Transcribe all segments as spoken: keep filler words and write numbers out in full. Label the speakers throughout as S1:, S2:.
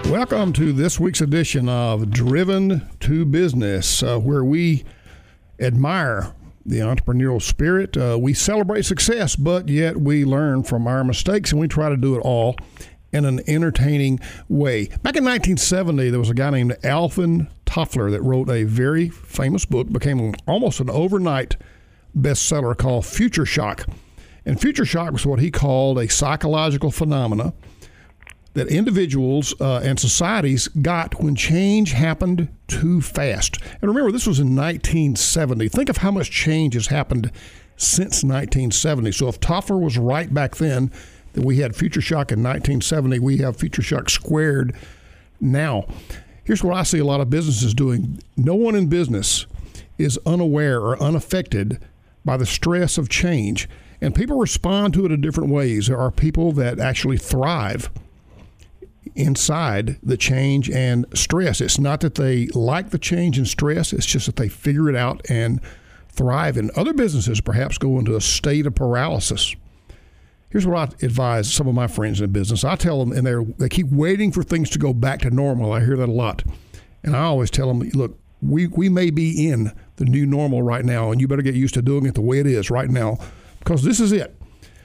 S1: Welcome to this week's edition of Driven to Business, uh, where we admire the entrepreneurial spirit. Uh, we celebrate success, but yet we learn from our mistakes, and we try to do it all in an entertaining way. Back in nineteen seventy, there was a guy named Alvin Toffler that wrote a very famous book, became almost an overnight bestseller called Future Shock. And Future Shock was what he called a psychological phenomena that individuals uh, and societies got when change happened too fast. And remember, this was in nineteen seventy. Think of how much change has happened since nineteen seventy. So if Toffler was right back then that we had Future Shock in nineteen seventy, we have Future Shock squared now. Here's what I see a lot of businesses doing. No one in business is unaware or unaffected by the stress of change. And people respond to it in different ways. There are people that actually thrive inside the change and stress. It's not that they like the change and stress, it's just that they figure it out and thrive. And other businesses perhaps go into a state of paralysis. Here's what I advise some of my friends in business. I tell them, and they they keep waiting for things to go back to normal. I hear that a lot. And I always tell them, look, we, we may be in the new normal right now, and you better get used to doing it the way it is right now, because this is it.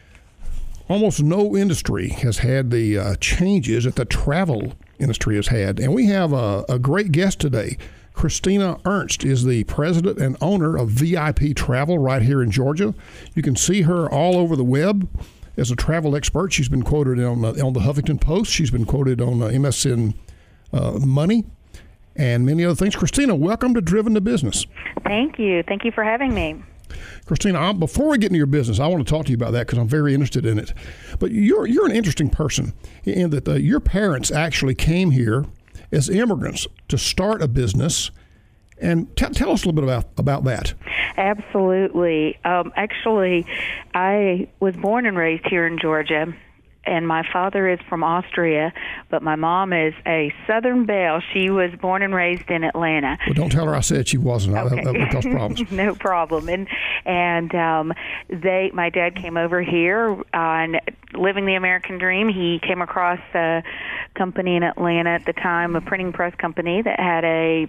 S1: Almost no industry has had the uh, changes that the travel industry has had. And we have a, a great guest today. Christina Ernst is the president and owner of V I P Travel right here in Georgia. You can see her all over the web as a travel expert. She's been quoted on, uh, on the Huffington Post. She's been quoted on uh, M S N uh, Money and many other things. Christina, welcome to Driven to Business.
S2: Thank you. Thank you for having me.
S1: Christina, I'm, before we get into your business, I want to talk to you about that because I'm very interested in it. But you're you're an interesting person in that uh, your parents actually came here as immigrants to start a business. And t- tell us a little bit about, about that.
S2: Absolutely. Um, actually, I was born and raised here in Georgia. And my father is from Austria, but my mom is a Southern Belle. She was born and raised in Atlanta.
S1: Well, don't tell her I said she wasn't. Okay. That, that would cause problems.
S2: No problem. And and um, they, my dad came over here on living the American dream. He came across a company in Atlanta at the time, a printing press company that had a,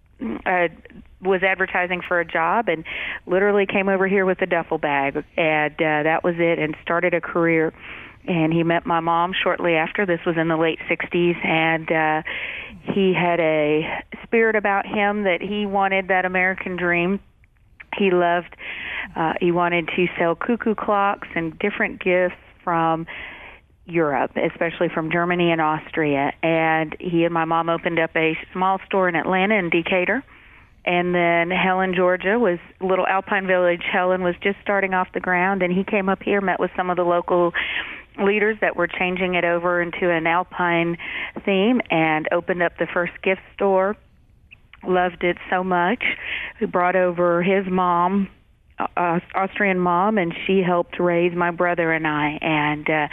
S2: a was advertising for a job, and literally came over here with a duffel bag, and uh, that was it, and started a career. And he met my mom shortly after. This was in the late sixties, and uh, he had a spirit about him that he wanted that American dream. He loved, uh, he wanted to sell cuckoo clocks and different gifts from Europe, especially from Germany and Austria. And he and my mom opened up a small store in Atlanta in Decatur. And then Helen, Georgia, was little Alpine Village. Helen was just starting off the ground, and he came up here, met with some of the local leaders that were changing it over into an Alpine theme, and opened up the first gift store. Loved it so much. He brought over his mom, uh, Austrian mom, and she helped raise my brother and I. And uh,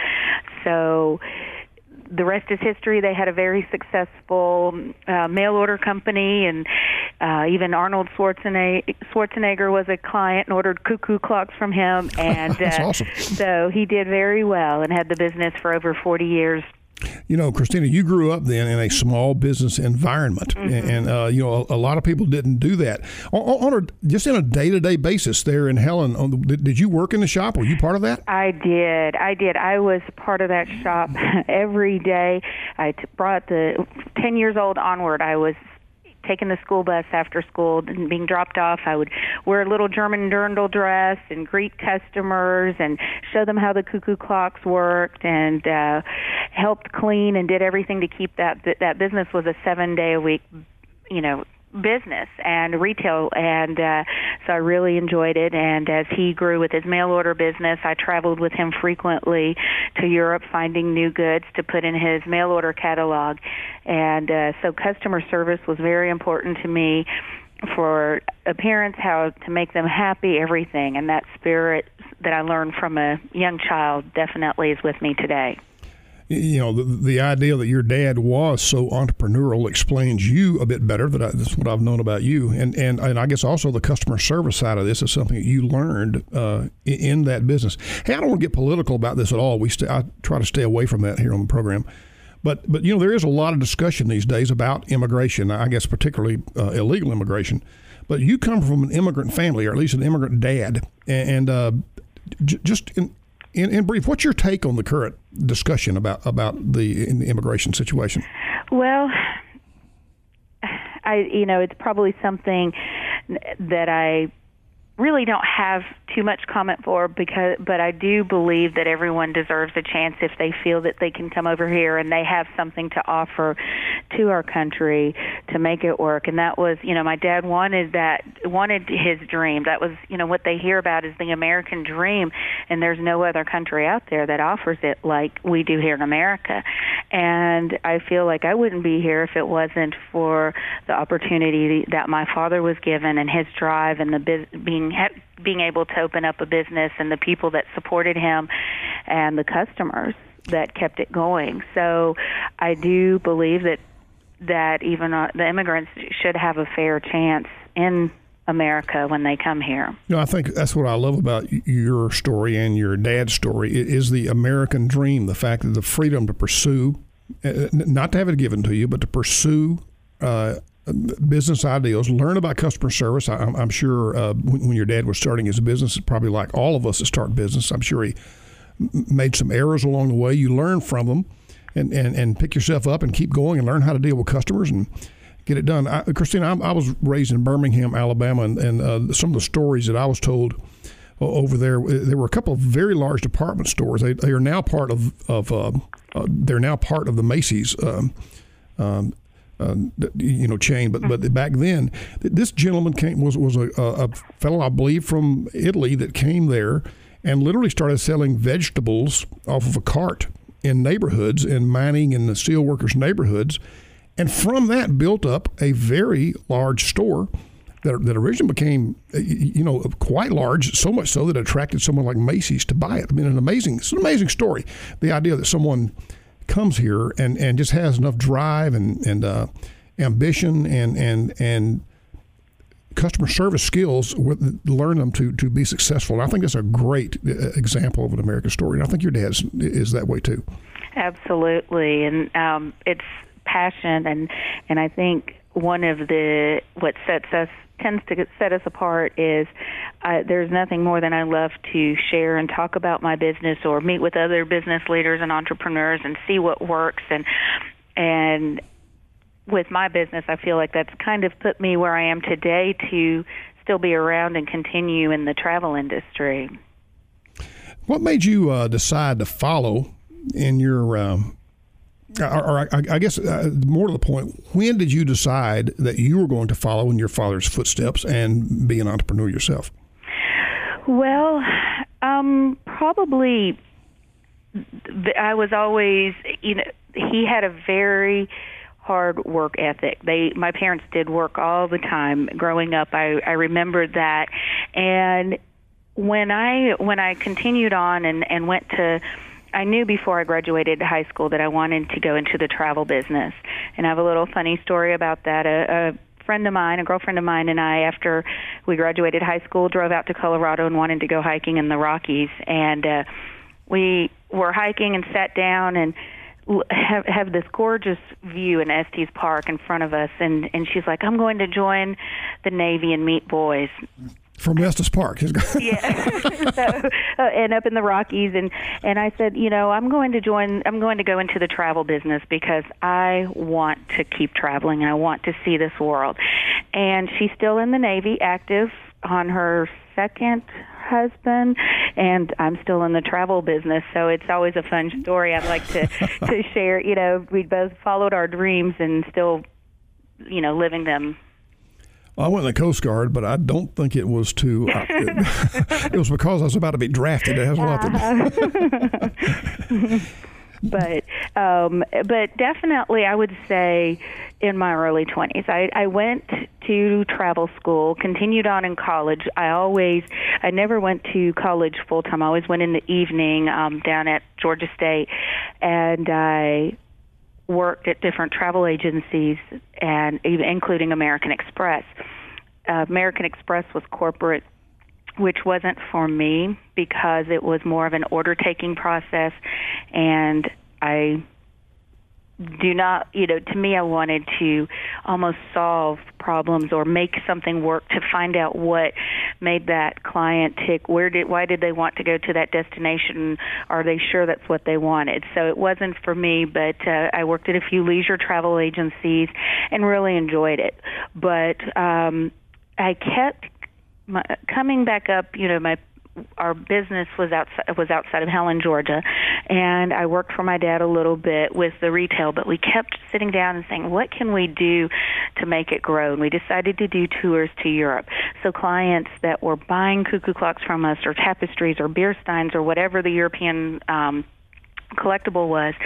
S2: so the rest is history. They had a very successful uh, mail order company, and uh, even Arnold Schwarzenegger, Schwarzenegger was a client and ordered cuckoo clocks from him. And
S1: That's
S2: uh,
S1: awesome.
S2: So he did very well and had the business for over forty years.
S1: You know, Christina, you grew up then in a small business environment, mm-hmm. and uh, you know a, a lot of people didn't do that. On, on a, just on a day-to-day basis, there in Helen, on the, did, did you work in the shop? Were you part of that?
S2: I did. I did. I was part of that shop every day. I t- brought the ten years old onward. I was taking the school bus after school and being dropped off. I would wear a little German dirndl dress and greet customers and show them how the cuckoo clocks worked, and uh, helped clean and did everything to keep that that business was a seven day a week, you know, business and retail, and uh, so I really enjoyed it. And as he grew with his mail order business, I traveled with him frequently to Europe, finding new goods to put in his mail order catalog. And uh, so customer service was very important to me, for appearance, how to make them happy, everything. And that spirit that I learned from a young child definitely is with me today.
S1: You know, the, the idea that your dad was so entrepreneurial explains you a bit better. That I, that's what I've known about you, and and and I guess also the customer service side of this is something that you learned uh, in, in that business. Hey, I don't want to get political about this at all. We st- I try to stay away from that here on the program, But but you know, there is a lot of discussion these days about immigration. I guess particularly uh, illegal immigration. But you come from an immigrant family, or at least an immigrant dad, and, and uh, j- just in, in in brief, what's your take on the current discussion about about the, in the immigration situation?
S2: Well, I you know, it's probably something that I really don't have too much comment for, because but I do believe that everyone deserves a chance if they feel that they can come over here and they have something to offer to our country to make it work. And that was, you know, my dad wanted that, wanted his dream. That was, you know, what they hear about is the American dream, and there's no other country out there that offers it like we do here in America. And I feel like I wouldn't be here if it wasn't for the opportunity that my father was given, and his drive, and the biz- being being able to open up a business, and the people that supported him, and the customers that kept it going. So I do believe that that even uh, the immigrants should have a fair chance in America when they come here.
S1: You know, I think that's what I love about your story and your dad's story is the American dream, the fact that the freedom to pursue, not to have it given to you, but to pursue uh, business ideals, learn about customer service. I, I'm sure uh, when, when your dad was starting his business, it's probably like all of us that start business. I'm sure he made some errors along the way. You learn from them and, and, and pick yourself up and keep going and learn how to deal with customers and get it done. I, Christina, I, I was raised in Birmingham, Alabama, and, and uh, some of the stories that I was told over there, there were a couple of very large department stores. They, they are now part of, of uh, uh, they're now part of the Macy's um, um, uh, you know, chain. But but back then, this gentleman came was was a, a fellow, I believe, from Italy that came there and literally started selling vegetables off of a cart in neighborhoods, in mining and the steel workers' neighborhoods. And from that built up a very large store that, that originally became, you know, quite large, so much so that it attracted someone like Macy's to buy it. I mean, an amazing, it's an amazing story. The idea that someone comes here and, and just has enough drive and, and uh, ambition and, and, and customer service skills, learn them to, to be successful. And I think that's a great example of an American story. And I think your dad is, is that way too.
S2: Absolutely. And um, it's passion, and and I think one of the what sets us tends to set us apart is uh, there's nothing more than I love to share and talk about my business, or meet with other business leaders and entrepreneurs and see what works. And and with my business, I feel like that's kind of put me where I am today to still be around and continue in the travel industry.
S1: What made you uh, decide to follow in your um Or, or I, I guess uh, more to the point, when did you decide that you were going to follow in your father's footsteps and be an entrepreneur yourself?
S2: Well, um, probably I was always, you know, he had a very hard work ethic. They, my parents did work all the time growing up. I, I remembered that. And when I, when I continued on and, and went to, I knew before I graduated high school that I wanted to go into the travel business. And I have a little funny story about that. A, a friend of mine, a girlfriend of mine, and I, after we graduated high school, drove out to Colorado and wanted to go hiking in the Rockies. And uh, we were hiking and sat down and have, have this gorgeous view in Estes Park in front of us. And, and she's like, I'm going to join the Navy and meet boys.
S1: From Estes Park.
S2: Yeah. so, uh, and up in the Rockies. And, and I said, you know, I'm going to join, I'm going to go into the travel business because I want to keep traveling and I want to see this world. And she's still in the Navy, active on her second husband, and I'm still in the travel business. So it's always a fun story I'd like to, to share. You know, we both followed our dreams and still, you know, living them.
S1: I went in the Coast Guard, but I don't think it was to. Uh, it, it was because I was about to be drafted. It has a lot to do.
S2: but, um, but definitely, I would say in my early twenties, I, I went to travel school, continued on in college. I always, I never went to college full time. I always went in the evening um, down at Georgia State, and I worked at different travel agencies, and even including American Express. Uh, American Express was corporate, which wasn't for me because it was more of an order-taking process, and I do not, you know, to me, I wanted to almost solve problems or make something work to find out what made that client tick. Where did, why did they want to go to that destination? Are they sure that's what they wanted? So it wasn't for me, but uh, I worked at a few leisure travel agencies and really enjoyed it. But um, I kept my, coming back up, you know, my our business was outside was outside of Helen, Georgia, and I worked for my dad a little bit with the retail, but we kept sitting down and saying, what can we do to make it grow? And we decided to do tours to Europe. So clients that were buying cuckoo clocks from us, or tapestries, or beer steins, or whatever the European um, collectible was,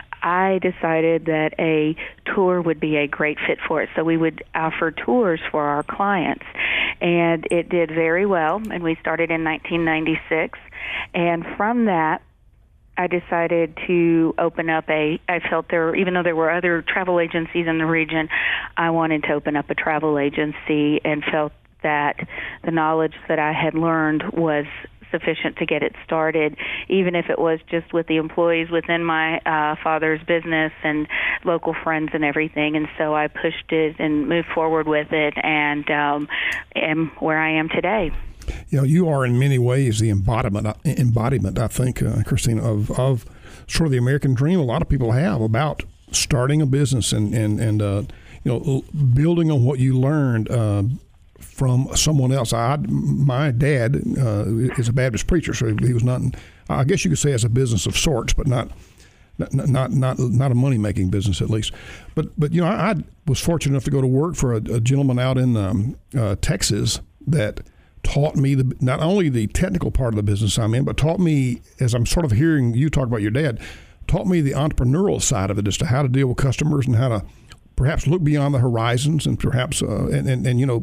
S2: I decided that a tour would be a great fit for it. So we would offer tours for our clients. And it did very well, and we started in nineteen ninety-six. And from that, I decided to open up a, I felt there, even though there were other travel agencies in the region, I wanted to open up a travel agency and felt that the knowledge that I had learned was sufficient to get it started, even if it was just with the employees within my uh, father's business and local friends and everything. And so I pushed it and moved forward with it, and um, am where I am today.
S1: You know, you are in many ways the embodiment, embodiment, I think, uh, Christina, of, of sort of the American dream a lot of people have about starting a business and, and, and uh, you know, building on what you learned uh, from someone else. I, my dad uh, is a Baptist preacher, so he was not, I guess you could say, as a business of sorts, but not not not not, not a money-making business, at least. But, but you know, I, I was fortunate enough to go to work for a, a gentleman out in um, uh, Texas that taught me the, not only the technical part of the business I'm in, but taught me, as I'm sort of hearing you talk about your dad, taught me the entrepreneurial side of it as to how to deal with customers and how to perhaps look beyond the horizons and perhaps, uh, and, and, and, you know,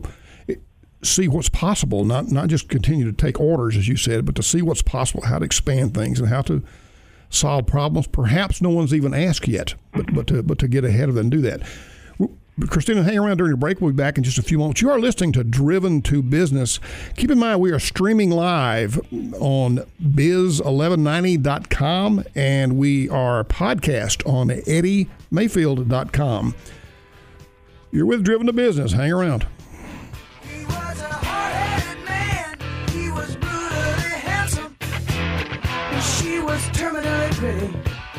S1: see what's possible, not not just continue to take orders, as you said, but to see what's possible, how to expand things and how to solve problems perhaps no one's even asked yet, but but to, but to get ahead of them and do that. Christina, hang around during the break. We'll be back in just a few moments. You are listening to Driven to Business. Keep in mind, we are streaming live on biz eleven ninety dot com, and we are podcast on eddie mayfield dot com. You're with Driven to Business. Hang around.
S3: She was terminally pretty.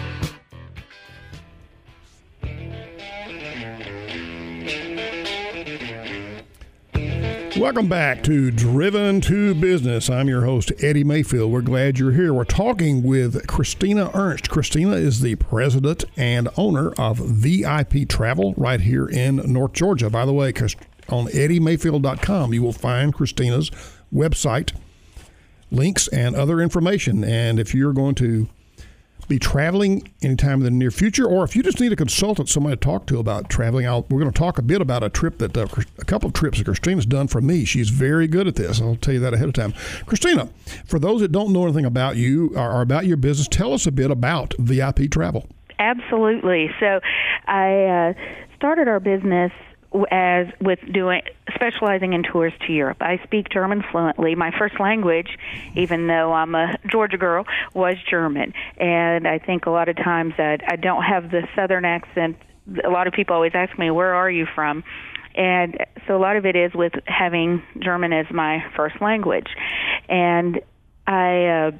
S1: Welcome back to Driven to Business. I'm your host, Eddie Mayfield. We're glad you're here. We're talking with Christina Ernst. Christina is the president and owner of V I P Travel right here in North Georgia. By the way, on eddie mayfield dot com, you will find Christina's website, links, and other information. And if you're going to be traveling anytime in the near future, or if you just need a consultant, somebody to talk to about traveling out, we're going to talk a bit about a trip that uh, a couple of trips that Christina's done for me. She's very good at this. I'll tell you that ahead of time. Christina, for those that don't know anything about you or, or about your business, tell us a bit about V I P Travel.
S2: Absolutely. So I uh, started our business as with doing specializing in tours to Europe. I speak German fluently. My first language, even though I'm a Georgia girl, was German. And I think a lot of times that I don't have the southern accent. A lot of people always ask me, where are you from? And so a lot of it is with having German as my first language. And I uh,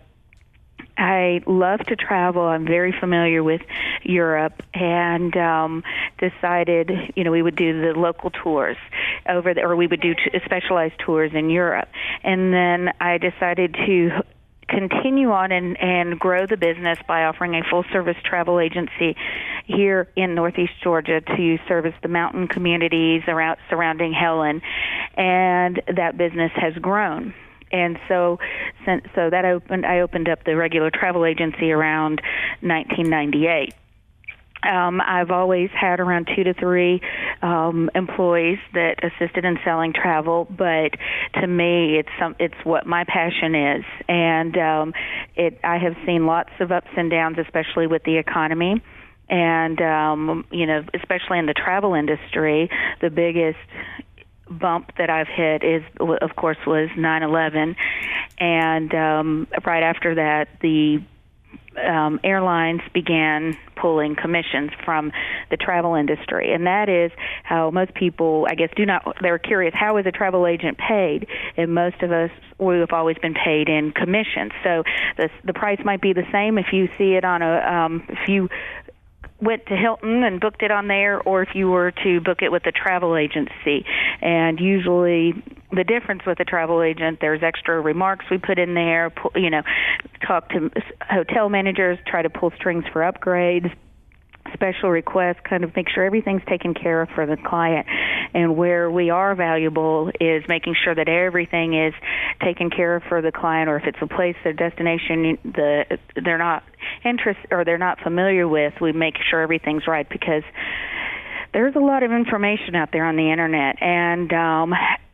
S2: I love to travel. I'm very familiar with Europe, and um, decided, you know, we would do the local tours over there, or we would do t- specialized tours in Europe. And then I decided to continue on and, and grow the business by offering a full-service travel agency here in Northeast Georgia to service the mountain communities around surrounding Helen, and that business has grown. And so, since, so that opened. I opened up the regular travel agency around nineteen ninety-eight. Um, I've always had around two to three um, employees that assisted in selling travel, but to me, it's some, it's what my passion is, and um, it. I have seen lots of ups and downs, especially with the economy. And um, you know, especially in the travel industry, the biggest bump that I've hit is, of course, was nine eleven, and um, right after that, the um, airlines began pulling commissions from the travel industry, and that is how most people, I guess, do not. They're curious, how is a travel agent paid? And most of us, we have always been paid in commissions. So the the price might be the same if you see it on a um, if you went to Hilton and booked it on there, or if you were to book it with a travel agency. And usually the difference with a travel agent, there's extra remarks we put in there, you know, talk to hotel managers, try to pull strings for upgrades, special requests, kind of make sure everything's taken care of for the client. And where we are valuable is making sure that everything is taken care of for the client, or if it's a place, a destination, the they're not interest or they're not familiar with, we make sure everything's right, because there's a lot of information out there on the internet. And um,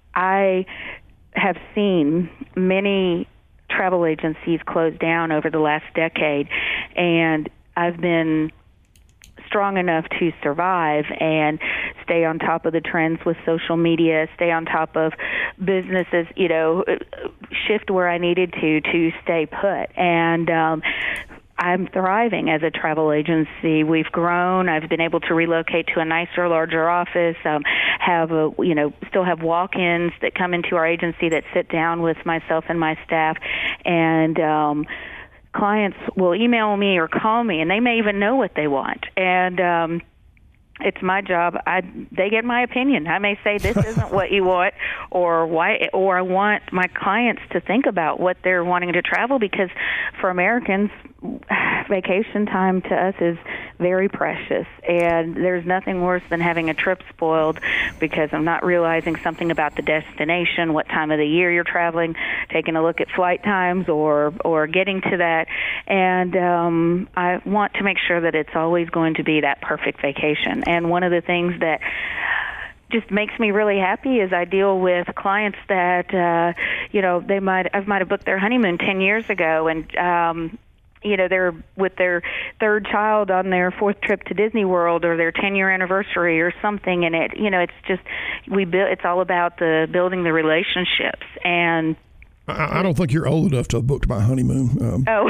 S2: I have seen many travel agencies close down over the last decade, and I've been strong enough to survive and stay on top of the trends with social media, stay on top of businesses, you know, shift where I needed to to stay put. And um, I'm thriving as a travel agency. We've grown. I've been able to relocate to a nicer, larger office, um, have a, you know, still have walk-ins that come into our agency that sit down with myself and my staff, and um clients will email me or call me, and they may even know what they want. And um, it's my job. I they get my opinion. I may say this isn't what you want, or why, or I want my clients to think about what they're wanting to travel, because for Americans, vacation time to us is very precious, and there's nothing worse than having a trip spoiled because I'm not realizing something about the destination, what time of the year you're traveling, taking a look at flight times, or or getting to that. And um, I want to make sure that it's always going to be that perfect vacation. And one of the things that just makes me really happy is I deal with clients that uh, you know they might I might have booked their honeymoon ten years ago, and um, you know, they're with their third child on their fourth trip to Disney World, or their ten-year anniversary or something, and it, you know, it's just we build. It's all about the building the relationships. And
S1: I, I don't think you're old enough to have booked my honeymoon. Um,
S2: oh,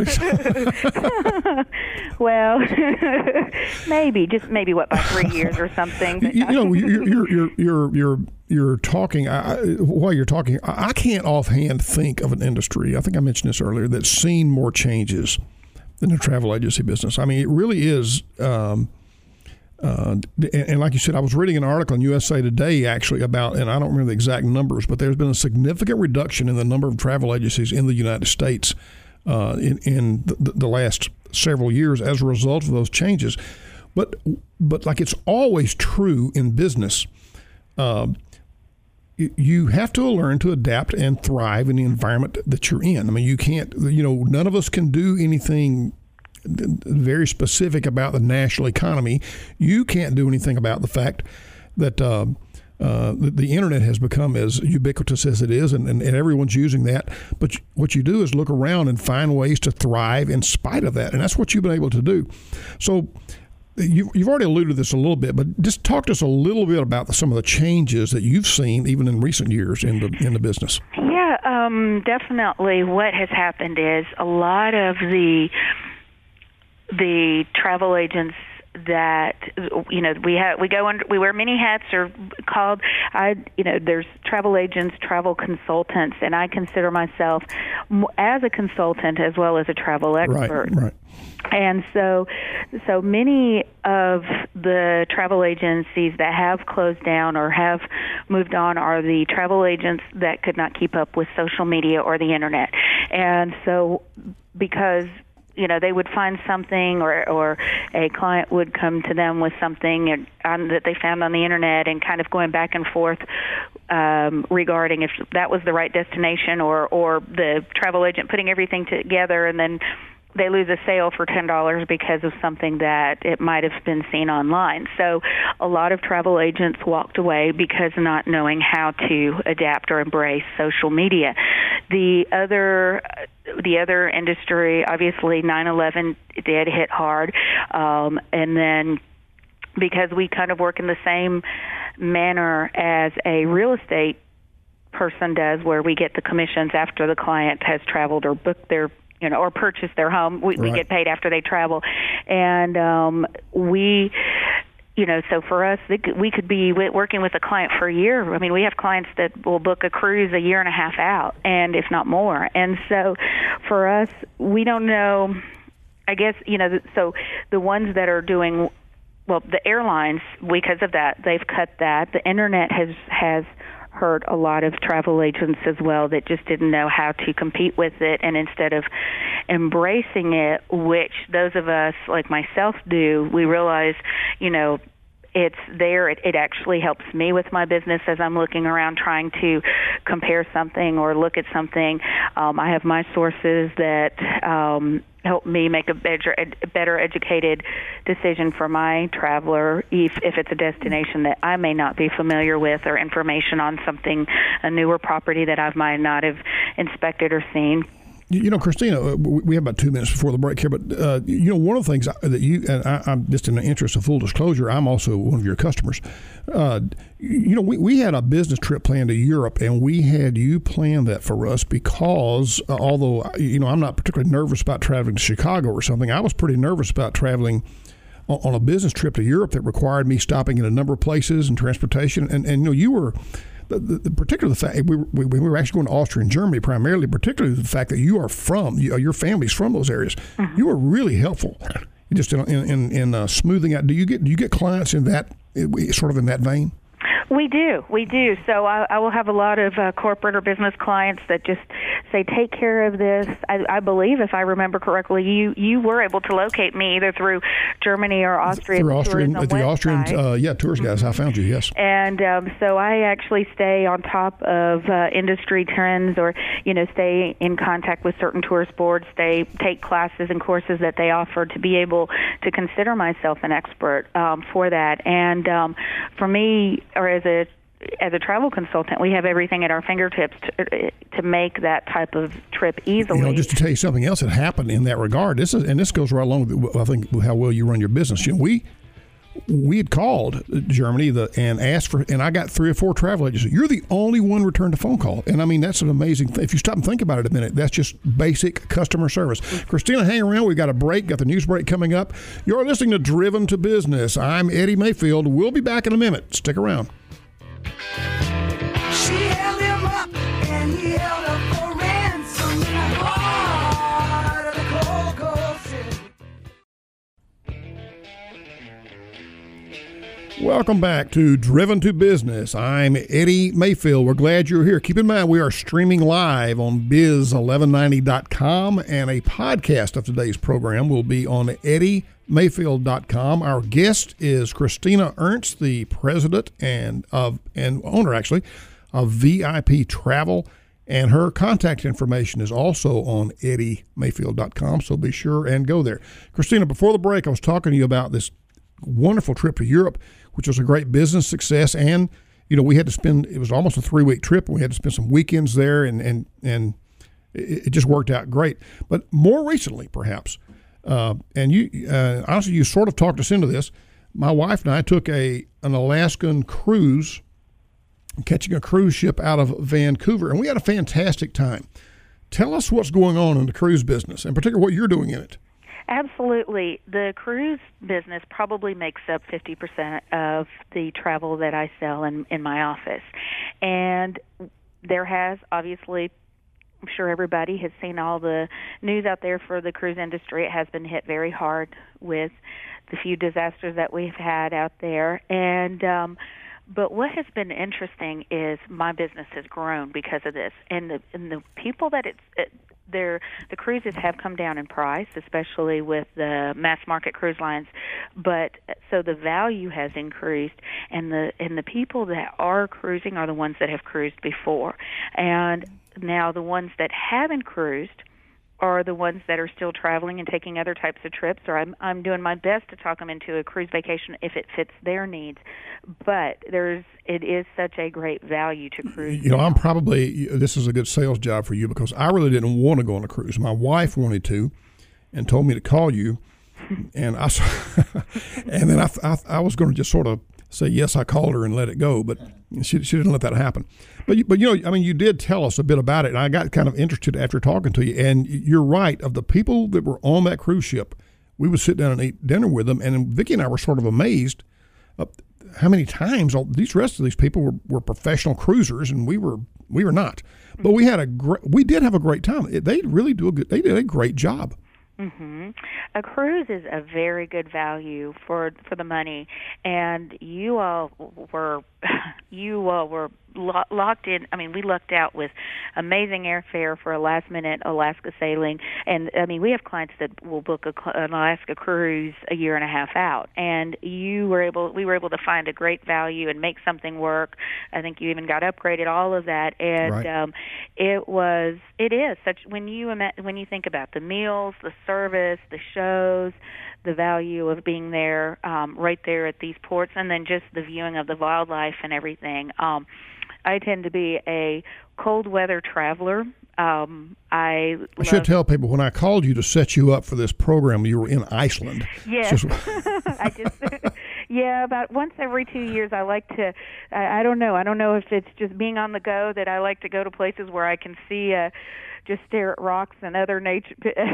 S2: well, maybe just maybe what by three years or something.
S1: You, you know, you're you're you're you're you're, you're talking. I, while you're talking, I, I can't offhand think of an industry. I think I mentioned this earlier, that's seen more changes than the travel agency business. I mean, it really is. Um, Uh, and, and like you said, I was reading an article in U S A Today actually about, and I don't remember the exact numbers, but there's been a significant reduction in the number of travel agencies in the United States uh, in, in the, the last several years as a result of those changes. But but like it's always true in business, uh, you have to learn to adapt and thrive in the environment that you're in. I mean, you can't, you know, none of us can do anything very specific about the national economy. You can't do anything about the fact that uh, uh, the, the internet has become as ubiquitous as it is, and, and, and everyone's using that. But what you do is look around and find ways to thrive in spite of that, and that's what you've been able to do. So you've, you've already alluded to this a little bit, but just talk to us a little bit about the, some of the changes that you've seen even in recent years in the in the business.
S2: Yeah, um, definitely. What has happened is a lot of the the travel agents that, you know, we have, we go under, we wear many hats, or called, I, you know, there's travel agents, travel consultants, and I consider myself as a consultant as well as a travel expert.
S1: Right, right.
S2: And so, so many of the travel agencies that have closed down or have moved on are the travel agents that could not keep up with social media or the internet. And so, because you know, they would find something, or, or a client would come to them with something and, um, that they found on the internet, and kind of going back and forth um, regarding if that was the right destination, or, or the travel agent putting everything together, and then they lose a sale for ten dollars because of something that it might have been seen online. So a lot of travel agents walked away because of not knowing how to adapt or embrace social media. The other the other industry, obviously nine eleven did hit hard, um, and then because we kind of work in the same manner as a real estate person does, where we get the commissions after the client has traveled or booked their you know, or purchase their home. We,
S1: right.
S2: we get paid after they travel, and um, we. You know, so for us, we could be working with a client for a year. I mean, we have clients that will book a cruise a year and a half out, and if not more. And so for us, we don't know, I guess, you know, so the ones that are doing, well, the airlines, because of that, they've cut that. The Internet has, has hurt a lot of travel agents as well that just didn't know how to compete with it. And instead of embracing it, which those of us like myself do, we realize, you know, it's there. It, it actually helps me with my business as I'm looking around trying to compare something or look at something. Um, I have my sources that um, help me make a better, a better educated decision for my traveler if, if it's a destination that I may not be familiar with, or information on something, a newer property that I might not have inspected or seen.
S1: You know, Christina, we have about two minutes before the break here, but, uh, you know, one of the things that you, and I, I'm just in the interest of full disclosure, I'm also one of your customers. Uh, you know, we, we had a business trip planned to Europe, and we had you plan that for us because, uh, although, you know, I'm not particularly nervous about traveling to Chicago or something, I was pretty nervous about traveling on, on a business trip to Europe that required me stopping in a number of places and transportation. And, and you know, you were... The, the, the particular fact we, we, we were actually going to Austria and Germany primarily, particularly the fact that you are from you, your family's from those areas. Mm-hmm. You were really helpful, just in in, in uh, smoothing out. Do you get do you get clients in that sort of in that vein?
S2: We do, we do. So I, I will have a lot of uh, corporate or business clients that just say, take care of this. I, I believe, if I remember correctly, you, you were able to locate me either through Germany or Austria.
S1: Through Austrian, the
S2: website.
S1: Austrian, uh, yeah, tours guys. Mm-hmm. I found you, yes.
S2: And um, so I actually stay on top of uh, industry trends, or you know, stay in contact with certain tourist boards. They take classes and courses that they offer to be able to consider myself an expert um, for that. And um, for me, or as a as a travel consultant, we have everything at our fingertips to, to make that type of trip easily.
S1: You know, just to tell you something else that happened in that regard, this is, and this goes right along with, I think, how well you run your business. You know, we we had called Germany the, and asked for, and I got three or four travel agents. You're the only one returned a phone call, and I mean that's an amazing thing. If you stop and think about it a minute, that's just basic customer service. Christina, hang around. We got a break. Got the news break coming up. You're listening to Driven to Business. I'm Eddie Mayfield. We'll be back in a minute. Stick around.
S3: She held him up and he held up for ransom in the heart of the cold, cold city.
S1: Welcome back to Driven to Business. I'm Eddie Mayfield. We're glad you're here. Keep in mind, we are streaming live on biz eleven ninety dot com, and a podcast of today's program will be on eddie mayfield dot com. Our guest is Christina Ernst, the president and of and owner actually of V I P Travel, and her contact information is also on eddie mayfield dot com, so be sure and go there. Christina, before the break, I was talking to you about this wonderful trip to Europe, which was a great business success, and you know we had to spend, it was almost a three-week trip, and we had to spend some weekends there, and and and it, it just worked out great. But more recently, perhaps, Uh, and you, uh, honestly, you sort of talked us into this. My wife and I took a an Alaskan cruise, catching a cruise ship out of Vancouver, and we had a fantastic time. Tell us what's going on in the cruise business, and particularly what you're doing in it.
S2: Absolutely. The cruise business probably makes up fifty percent of the travel that I sell in, in my office. And there has obviously, I'm sure everybody has seen all the news out there for the cruise industry. It has been hit very hard with the few disasters that we've had out there. And um, but what has been interesting is my business has grown because of this. And the and the people that it's it, they're, the cruises have come down in price, especially with the mass market cruise lines. But so the value has increased, and the and the people that are cruising are the ones that have cruised before. And now the ones that haven't cruised are the ones that are still traveling and taking other types of trips, or I'm I'm doing my best to talk them into a cruise vacation if it fits their needs. But there's it is such a great value to cruise.
S1: You know, I'm probably, this is a good sales job for you, because I really didn't want to go on a cruise. My wife wanted to and told me to call you, and I and then I I, I was going to just sort of say, yes, I called her and let it go, but she, she didn't let that happen. But, you- but you know, I mean, you did tell us a bit about it, and I got kind of interested after talking to you. And you're right. Of the people that were on that cruise ship, we would sit down and eat dinner with them, and Vicki and I were sort of amazed uh, how many times all these rest of these people were, were professional cruisers, and we were we were not. But we had a great, we did have a great time. They really do a good. They did a great job.
S2: hmm A cruise is a very good value for for the money, and you all were you all were lo- locked in. I mean, we lucked out with amazing airfare for a last minute Alaska sailing, and I mean, we have clients that will book a, cl- an Alaska cruise a year and a half out, and you were able we were able to find a great value and make something work. I think you even got upgraded, all of that, and
S1: Right.
S2: um, it was it is such when you ima- when you think about the meals, the service, the shows, the value of being there um, right there at these ports, and then just the viewing of the wildlife and everything. Um, I tend to be a cold weather traveler. Um, I,
S1: I should
S2: love-
S1: tell people when I called you to set you up for this program, you were in Iceland.
S2: Yes.
S1: So-
S2: I just, yeah, about once every two years, I like to. I, I don't know. I don't know if it's just being on the go that I like to go to places where I can see, uh, just stare at rocks and other nature.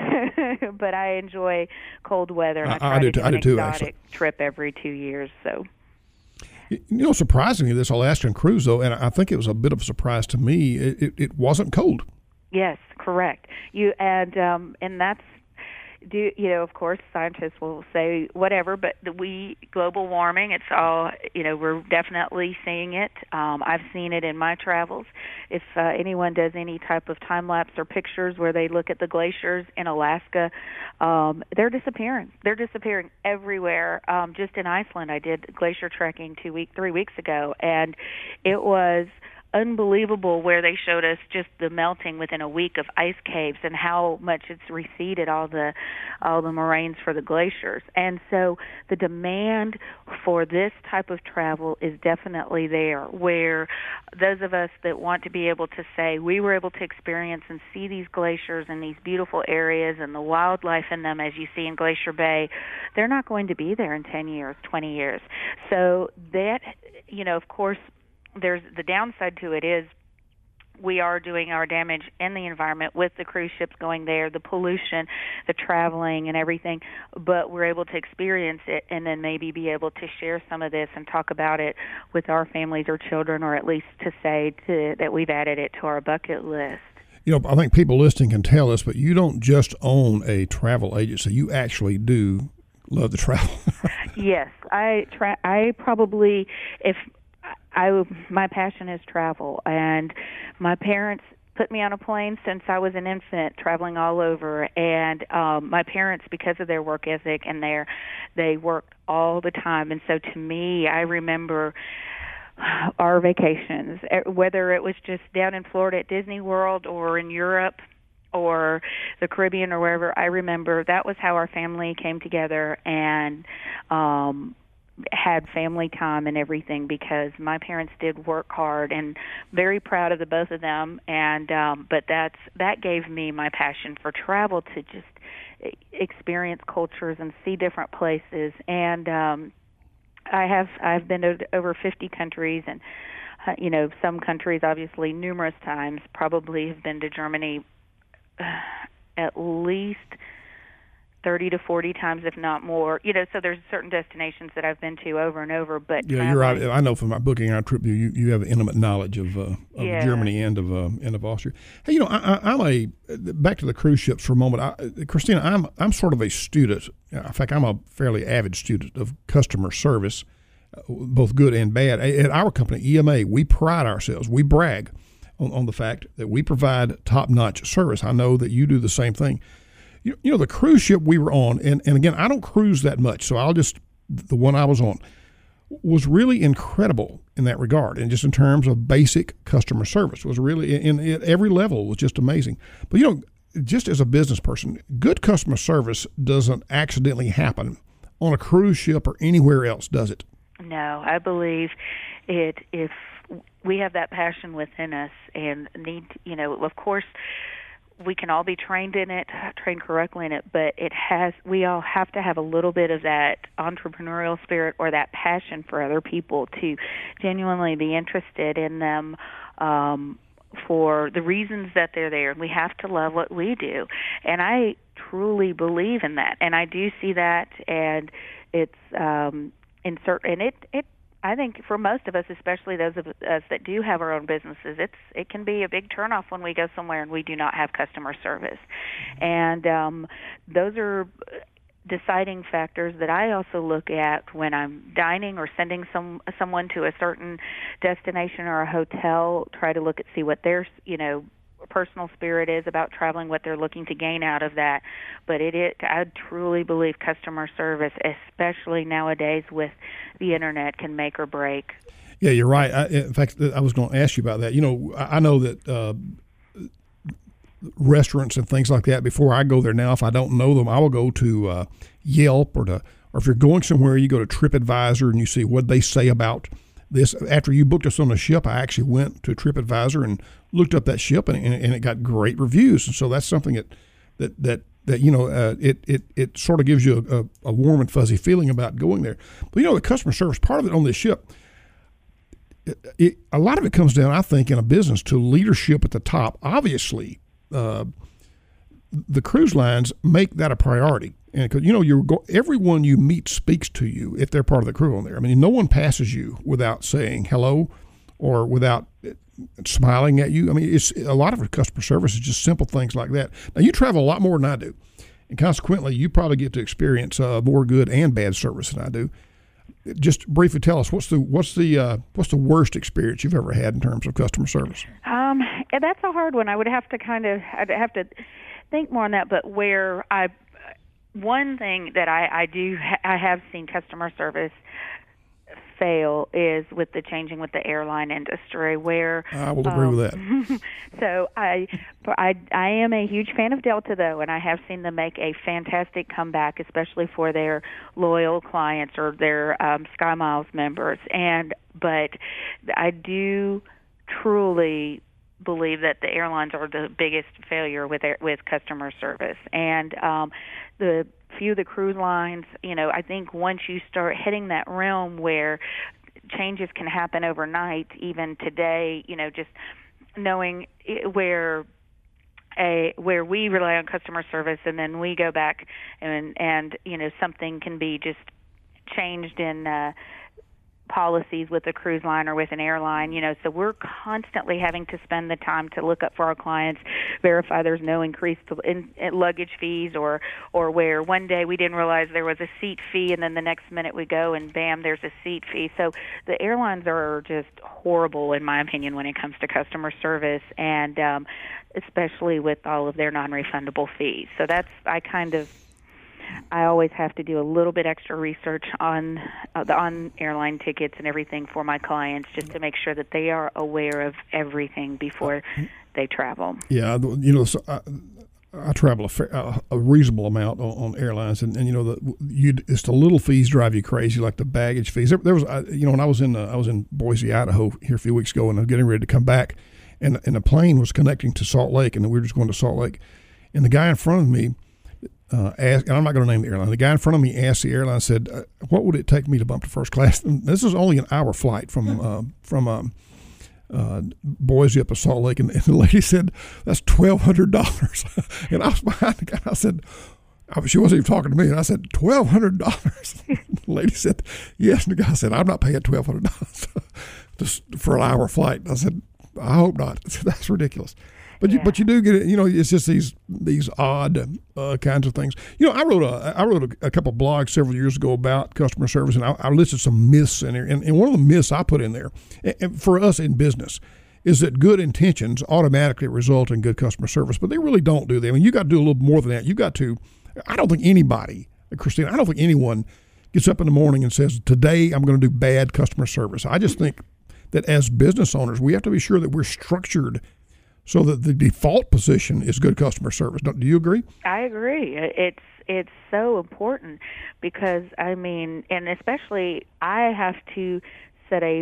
S2: But I enjoy cold weather. And I,
S1: I-
S2: try
S1: I do
S2: to
S1: too-
S2: do
S1: I
S2: an
S1: do too,
S2: exotic
S1: actually.
S2: trip every two years. So.
S1: You know, surprisingly, this Alaskan cruise, though, and I think it was a bit of a surprise to me, it, it, it wasn't cold.
S2: Yes, correct. You and um, and that's do you know? Of course, scientists will say whatever, but the, we global warming. It's all you know. We're definitely seeing it. Um, I've seen it in my travels. If uh, anyone does any type of time lapse or pictures where they look at the glaciers in Alaska, um, they're disappearing. They're disappearing everywhere. Um, just in Iceland, I did glacier trekking two week, three weeks ago, and it was unbelievable where they showed us just the melting within a week of ice caves and how much it's receded all the all the moraines for the glaciers. And so the demand for this type of travel is definitely there, where those of us that want to be able to say we were able to experience and see these glaciers and these beautiful areas and the wildlife in them as you see in Glacier Bay, they're not going to be there in ten years, twenty years. So that, you know, of course, there's the downside to it is we are doing our damage in the environment with the cruise ships going there, the pollution, the traveling and everything, but we're able to experience it and then maybe be able to share some of this and talk about it with our families or children, or at least to say to, that we've added it to our bucket list.
S1: You know, I think people listening can tell us, but you don't just own a travel agency. You actually do love to travel.
S2: Yes, I tra- I probably, if I, my passion is travel, and my parents put me on a plane since I was an infant, traveling all over. And um, my parents, because of their work ethic and their, they worked all the time. And so to me, I remember our vacations, whether it was just down in Florida at Disney World or in Europe or the Caribbean or wherever. I remember that was how our family came together and um had family time and everything, because my parents did work hard, and very proud of the both of them. And um but that's that gave me my passion for travel, to just experience cultures and see different places. And um I have I've been to over fifty countries, and uh, you know, some countries obviously numerous times. Probably have been to Germany uh, at least thirty to forty times, if not more. You know, so there's certain destinations that I've been to over and over. But
S1: Yeah, you're right.
S2: traveling-
S1: I know from my booking our trip, you you have intimate knowledge of, uh, of
S2: Yeah.
S1: Germany and of uh, and of Austria. Hey, you know, I, I, I'm a back to the cruise ships for a moment. I, Christina, I'm I'm sort of a student. In fact, I'm a fairly avid student of customer service, uh, both good and bad. At our company, E M A, we pride ourselves. We brag on, on the fact that we provide top-notch service. I know that you do the same thing. You, you know, the cruise ship we were on, and, and again, I don't cruise that much, so I'll just, the one I was on, was really incredible in that regard. And just in terms of basic customer service, was really, in, in every level, was just amazing. But, you know, just as a business person, good customer service doesn't accidentally happen on a cruise ship or anywhere else, does it?
S2: No, I believe it. If we have that passion within us and need, you know, of course, we can all be trained in it, trained correctly in it, but it has, we all have to have a little bit of that entrepreneurial spirit or that passion for other people to genuinely be interested in them um, for the reasons that they're there. We have to love what we do. And I truly believe in that. And I do see that, and it's, um, in certain, and it, it, I think for most of us, especially those of us that do have our own businesses, it's it can be a big turnoff when we go somewhere and we do not have customer service. And um, those are deciding factors that I also look at when I'm dining or sending some someone to a certain destination or a hotel. Try to look at see what their you know personal spirit is about traveling, what they're looking to gain out of that. But it, it I truly believe customer service, especially nowadays with the internet, can make or break.
S1: Yeah, you're right. I, in fact, I was going to ask you about that. You know, I, I know that uh, restaurants and things like that, before I go there now, if I don't know them, I will go to uh, Yelp, or to, or if you're going somewhere, you go to TripAdvisor and you see what they say about this. After you booked us on the ship, I actually went to TripAdvisor and looked up that ship, and, and it got great reviews. And so that's something that that that, that you know, uh, it, it it sort of gives you a, a warm and fuzzy feeling about going there. But, you know, the customer service part of it on this ship, it, it, a lot of it comes down, I think, in a business to leadership at the top. Obviously, uh, the cruise lines make that a priority. And because, you know, you're go- everyone you meet speaks to you if they're part of the crew on there. I mean, no one passes you without saying hello or without smiling at you. I mean, it's a lot of customer service is just simple things like that. Now, you travel a lot more than I do, and consequently, you probably get to experience uh, more good and bad service than I do. Just briefly tell us what's the what's the uh, what's the worst experience you've ever had in terms of customer service?
S2: Um, yeah, that's a hard one. I would have to kind of I'd have to think more on that. But where I one thing that I, I do I have seen customer service fail is with the changing with the airline industry, where
S1: I will agree
S2: um,
S1: with that.
S2: So I, I, I am a huge fan of Delta, though, and I have seen them make a fantastic comeback, especially for their loyal clients or their um, SkyMiles members. And but I do truly believe that the airlines are the biggest failure with their, with customer service. And um, the few of the cruise lines, you know, I think once you start hitting that realm where changes can happen overnight, even today, you know, just knowing where a where we rely on customer service and then we go back and and you know something can be just changed in uh, policies with a cruise line or with an airline, you know, so we're constantly having to spend the time to look up for our clients, verify there's no increased in, in luggage fees, or or where one day we didn't realize there was a seat fee and then the next minute we go and bam, there's a seat fee. So the airlines are just horrible, in my opinion, when it comes to customer service, and um, especially with all of their non-refundable fees. So that's, I kind of I always have to do a little bit extra research on uh, the on airline tickets and everything for my clients, just to make sure that they are aware of everything before they travel.
S1: Yeah, you know, so I, I travel a, fair, a, a reasonable amount on, on airlines, and, and you know, the you it's the little fees drive you crazy, like the baggage fees. There, there was, you know, when I was in uh, I was in Boise, Idaho here a few weeks ago, and I was getting ready to come back, and and the plane was connecting to Salt Lake, and we were just going to Salt Lake, and the guy in front of me. Uh, asked, and I'm not going to name the airline. The guy in front of me asked the airline, said, uh, "What would it take me to bump to first class?" And this is only an hour flight from uh, from um, uh, Boise up to Salt Lake, and, and the lady said, "That's twelve hundred dollars." And I was behind the guy. I said, I, "She wasn't even talking to me." And I said, twelve hundred dollars." The lady said, "Yes." And the guy said, "I'm not paying twelve hundred dollars just for an hour flight." And I said, "I hope not." I said, "That's ridiculous." But yeah. you, but you do get it. You know, it's just these these odd uh, kinds of things. You know, I wrote a I wrote a, a couple of blogs several years ago about customer service, and I, I listed some myths in there. And, and one of the myths I put in there, and, and for us in business, is that good intentions automatically result in good customer service, but they really don't do that. I mean, you got to do a little more than that. You got to. I don't think anybody, Christina, I don't think anyone gets up in the morning and says, "Today I'm going to do bad customer service." I just think that as business owners, we have to be sure that we're structured so that the default position is good customer service. Don't, do you agree?
S2: I agree. It's it's so important because, I mean, and especially I have to set a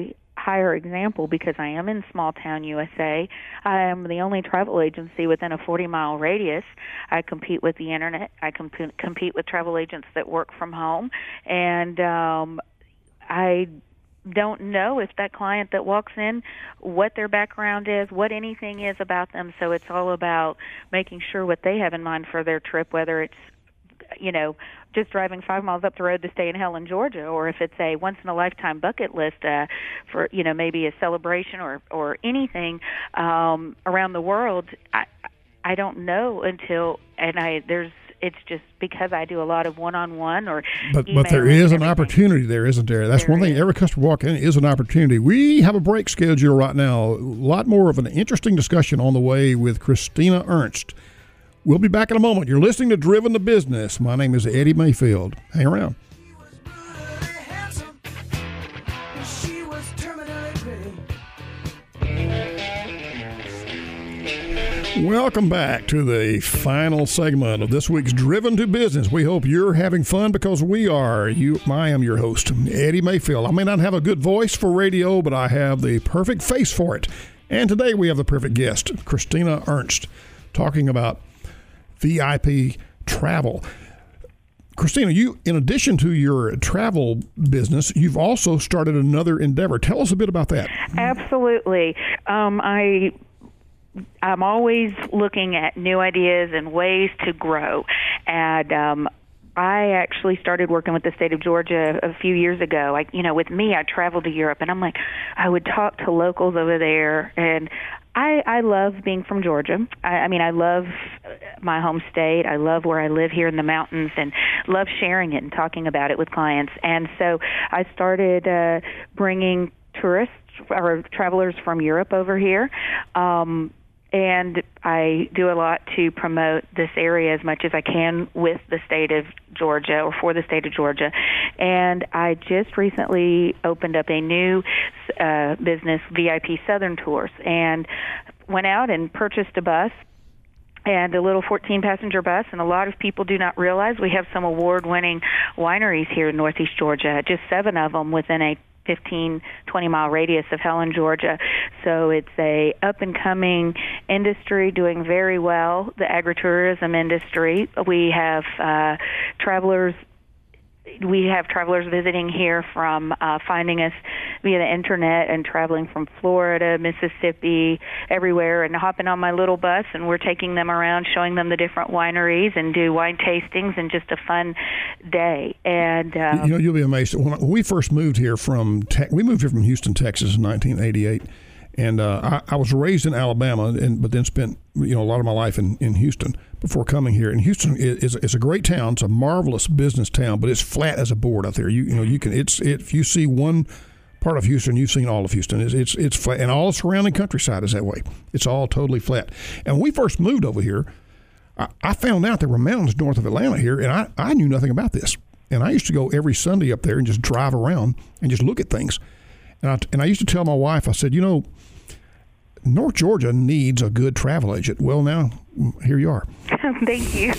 S2: higher example because I am in small town U S A. I am the only travel agency within a forty mile radius. I compete with the internet. I comp- compete with travel agents that work from home, and um, I don't know if that client that walks in, what their background is, what anything is about them. So it's all about making sure what they have in mind for their trip, whether it's, you know, just driving five miles up the road to stay in Helen, Georgia, or if it's a once-in-a-lifetime bucket list uh, for, you know, maybe a celebration or, or anything um, around the world. I, I don't know until, and I there's, it's just because I do a lot of one-on-one or
S1: But but there
S2: emailing
S1: is
S2: and
S1: an
S2: everything.
S1: opportunity there, isn't there? That's
S2: There
S1: one thing.
S2: is.
S1: Every customer walk in is an opportunity. We have a break schedule right now. A lot more of an interesting discussion on the way with Christina Ernst. We'll be back in a moment. You're listening to Driven to Business. My name is Eddie Mayfield. Hang around.
S3: She was brutally handsome. She was terminally pretty.
S1: Welcome back to the final segment of this week's Driven to Business. We hope you're having fun because we are. You, I am your host, Eddie Mayfield. I may not have a good voice for radio, but I have the perfect face for it. And today we have the perfect guest, Christina Ernst, talking about V I P travel. Christina, you, in addition to your travel business, you've also started another endeavor. Tell us a bit about that.
S2: Absolutely. Um, I I'm always looking at new ideas and ways to grow. And um, I actually started working with the state of Georgia a few years ago. I, you know, with me, I traveled to Europe, and I'm like, I would talk to locals over there, and I, I love being from Georgia. I, I mean, I love my home state. I love where I live here in the mountains, and love sharing it and talking about it with clients. And so I started uh, bringing tourists or travelers from Europe over here. Um, And I do a lot to promote this area as much as I can with the state of Georgia or for the state of Georgia. And I just recently opened up a new uh, business, V I P Southern Tours, and went out and purchased a bus and a little fourteen passenger bus. And a lot of people do not realize we have some award-winning wineries here in Northeast Georgia, just seven of them within a fifteen, twenty mile radius of Helen, Georgia. So it's a up and coming industry doing very well, the agritourism industry. We have uh, travelers we have travelers visiting here from uh, finding us via the internet and traveling from Florida, Mississippi, everywhere, and hopping on my little bus, and we're taking them around, showing them the different wineries and do wine tastings, and just a fun day. And um,
S1: You know, you'll be amazed. When we first moved here from, te- we moved here from Houston, Texas in nineteen eighty-eight. And uh, I, I was raised in Alabama, and but then spent you know a lot of my life in, in Houston before coming here. And Houston is, is a great town. It's a marvelous business town, but it's flat as a board out there. You you know you can it's it, if you see one part of Houston, you've seen all of Houston. It's it's, it's flat, and all the surrounding countryside is that way. It's all totally flat. And when we first moved over here, I, I found out there were mountains north of Atlanta here, and I, I knew nothing about this. And I used to go every Sunday up there and just drive around and just look at things. And I, and I used to tell my wife, I said, you know, North Georgia needs a good travel agent. Well, now, here you are.
S2: Thank you.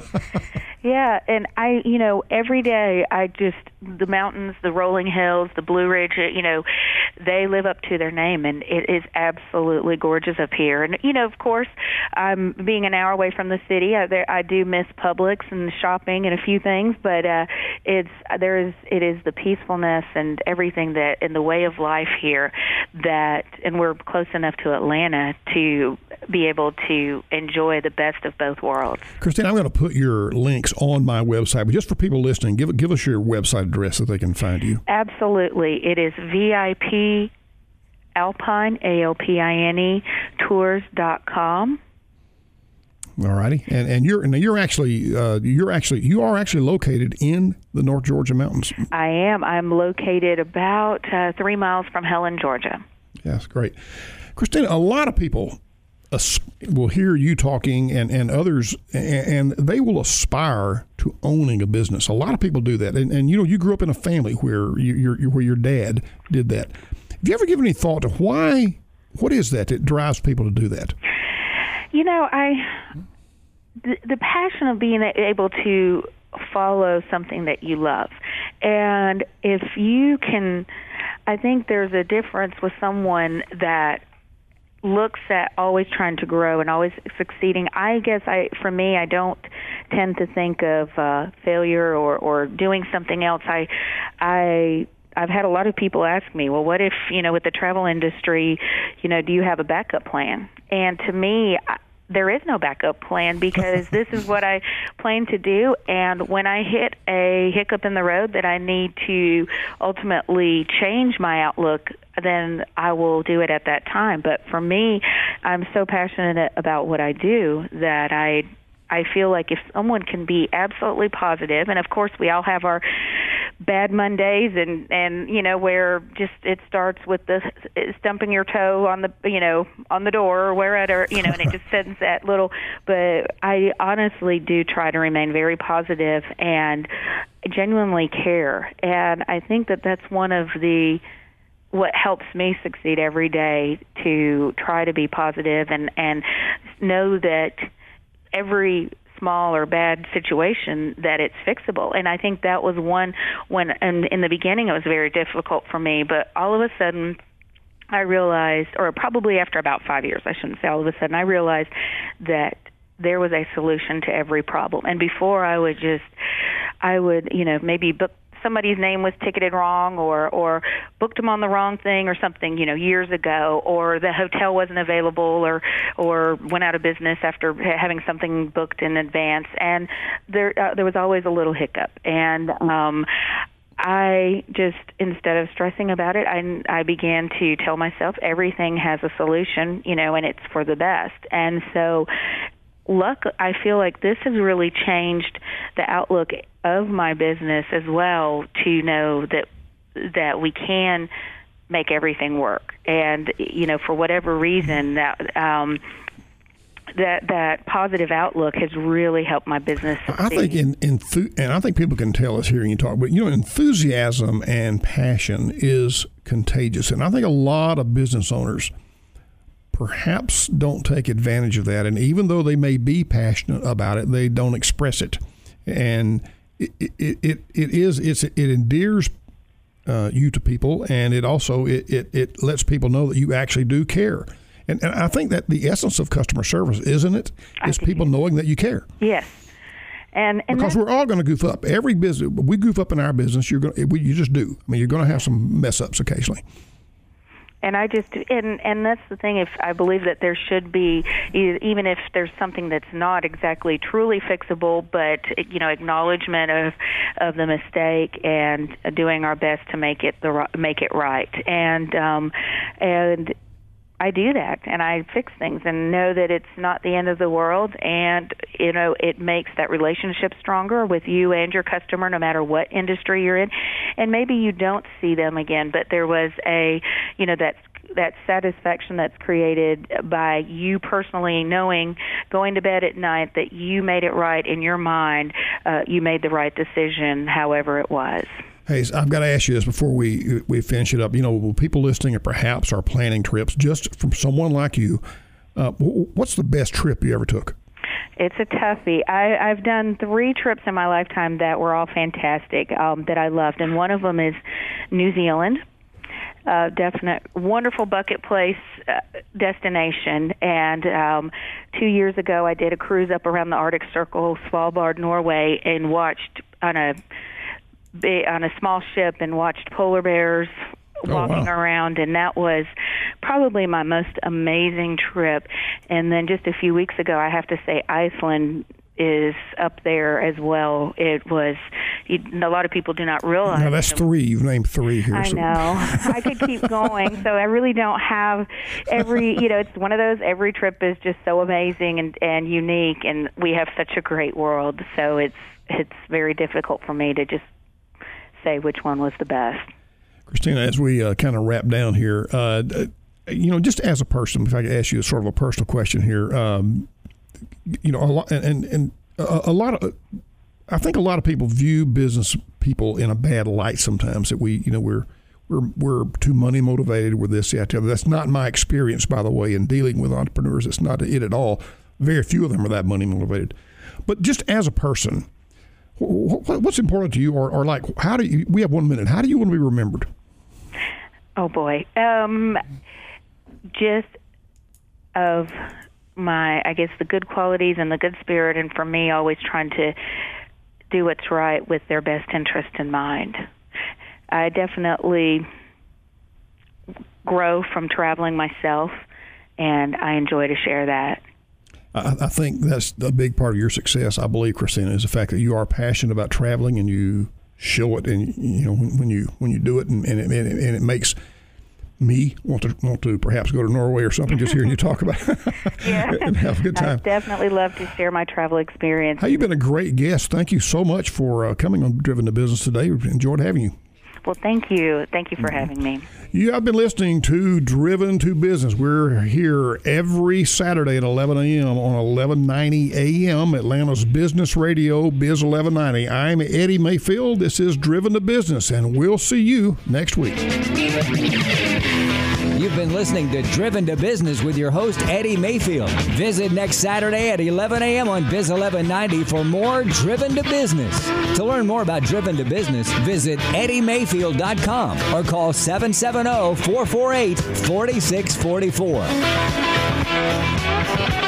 S2: Yeah, and I, you know, every day I just, the mountains, the rolling hills, the Blue Ridge, you know, they live up to their name, and it is absolutely gorgeous up here. And, you know, of course, I'm being an hour away from the city. I, there, I do miss Publix and shopping and a few things, but uh, it's, there is, it is the peacefulness and everything that, in the way of life here that, and we're close enough to Atlanta to be able to enjoy the best of both worlds.
S1: Christine, I'm going to put your links on my website, but just for people listening, give give us your website address so they can find you.
S2: Absolutely. It is V I P Alpine, A L P I N E, tours dot com.
S1: All righty, and and you're and you're actually uh, you're actually you are actually located in the North Georgia mountains.
S2: I am. I'm located about uh, three miles from Helen, Georgia.
S1: Yes, great, Christina. A lot of people as- will hear you talking, and, and others, and, and they will aspire to owning a business. A lot of people do that, and, and you know, you grew up in a family where you, your where your dad did that. Have you ever given any thought to why? What is that that drives people to do that?
S2: You know, I the, the passion of being able to follow something that you love, and if you can, I think there's a difference with someone that looks at always trying to grow and always succeeding. I guess I, for me, I don't tend to think of uh, failure or, or doing something else. I, I, I've had a lot of people ask me, well, what if, you know, with the travel industry, you know, do you have a backup plan? And to me, I, there is no backup plan because this is what I plan to do. And when I hit a hiccup in the road that I need to ultimately change my outlook, then I will do it at that time. But for me, I'm so passionate about what I do that I I feel like if someone can be absolutely positive, and of course we all have our bad Mondays, and and you know where just it starts with the stumping your toe on the you know on the door or wherever you know, and it just sends that little. But I honestly do try to remain very positive and genuinely care, and I think that that's one of the what helps me succeed every day, to try to be positive and and know that every small or bad situation that it's fixable. And I think that was one when and in the beginning it was very difficult for me, but all of a sudden I realized, or probably after about five years, I shouldn't say all of a sudden, I realized that there was a solution to every problem. And before I would just, I would, you know, maybe book somebody's name was ticketed wrong, or or booked them on the wrong thing or something, you know, years ago, or the hotel wasn't available, or or went out of business after having something booked in advance, and there uh, there was always a little hiccup. And um, I just, instead of stressing about it, I, I began to tell myself everything has a solution, you know, and it's for the best. And so luck, I feel like this has really changed the outlook of my business as well, to know that that we can make everything work. And, you know, for whatever reason, that um, that that positive outlook has really helped my business succeed.
S1: I think in, in and I think people can tell us hearing you talk, but, you know, enthusiasm and passion is contagious. And I think a lot of business owners perhaps don't take advantage of that. And even though they may be passionate about it, they don't express it. And it it, it, it is it's it endears uh, you to people, and it also it, it, it lets people know that you actually do care. And, and I think that the essence of customer service, isn't it? Is people knowing that you care.
S2: Yes. And, and
S1: because we're all going to goof up. Every business, we goof up in our business. You're going, we, you just do. I mean, you're going to have some mess ups occasionally.
S2: And I just, and and that's the thing. If I believe that there should be, even if there's something that's not exactly truly fixable, but you know, acknowledgement of of the mistake and doing our best to make it the make it right. And um, and I do that, and I fix things, and know that it's not the end of the world. And you know, it makes that relationship stronger with you and your customer, no matter what industry you're in. And maybe you don't see them again, but there was a, you know, that that satisfaction that's created by you personally knowing, going to bed at night, that you made it right in your mind. Uh, you made the right decision, however it was.
S1: Hey, I've got to ask you this before we we finish it up. You know, people listening or perhaps are planning trips, just from someone like you, uh, what's the best trip you ever took?
S2: It's a toughie. I, I've done three trips in my lifetime that were all fantastic, um, that I loved, and one of them is New Zealand. Uh, definite, wonderful bucket place uh, destination. And um, two years ago, I did a cruise up around the Arctic Circle, Svalbard, Norway, and watched on a on a small ship and watched polar bears walking
S1: oh, wow.
S2: around, and that was probably my most amazing trip. And then just a few weeks ago, I have to say Iceland is up there as well. It was, you, a lot of people do not realize.
S1: Now that's three. You've named three here.
S2: I
S1: so.
S2: know. I could keep going. So I really don't have every, you know, it's one of those, every trip is just so amazing and, and unique, and we have such a great world. So it's it's very difficult for me to just say which one was the best.
S1: Christina, as we uh, kind of wrap down here, uh, you know, just as a person, if I could ask you a sort of a personal question here, um, you know, a lot, and, and a, a lot of, I think a lot of people view business people in a bad light sometimes, that we, you know, we're, we're, we're too money motivated with this, that, the other. That's not my experience, by the way, in dealing with entrepreneurs. It's not it at all. Very few of them are that money motivated. But just as a person, what's important to you, or, or like, how do you, we have one minute, how do you want to be remembered?
S2: Oh, boy. Um, just of my, I guess, the good qualities and the good spirit, and for me, always trying to do what's right with their best interest in mind. I definitely grow from traveling myself, and I enjoy to share that.
S1: I, I think that's a big part of your success, I believe, Christina, is the fact that you are passionate about traveling and you show it, and you know when, when you when you do it, and, and, it, and, it, and it makes me want to want to perhaps go to Norway or something, just hearing you talk about it
S2: Yeah.
S1: and have a good time.
S2: I definitely love to share my travel experience.
S1: Hey, you've been a great guest. Thank you so much for uh, coming on Driven to Business today. We've enjoyed having you.
S2: Well, thank you. Thank you for having me.
S1: You have been listening to Driven to Business. We're here every Saturday at eleven a.m. on eleven ninety A M, Atlanta's Business Radio, Biz eleven ninety. I'm Eddie Mayfield. This is Driven to Business, and we'll see you next week.
S4: You've been listening to Driven to Business with your host, Eddie Mayfield. Visit next Saturday at eleven a.m. on Biz eleven ninety for more Driven to Business. To learn more about Driven to Business, visit eddie mayfield dot com or call seven seven zero, four four eight, four six four four.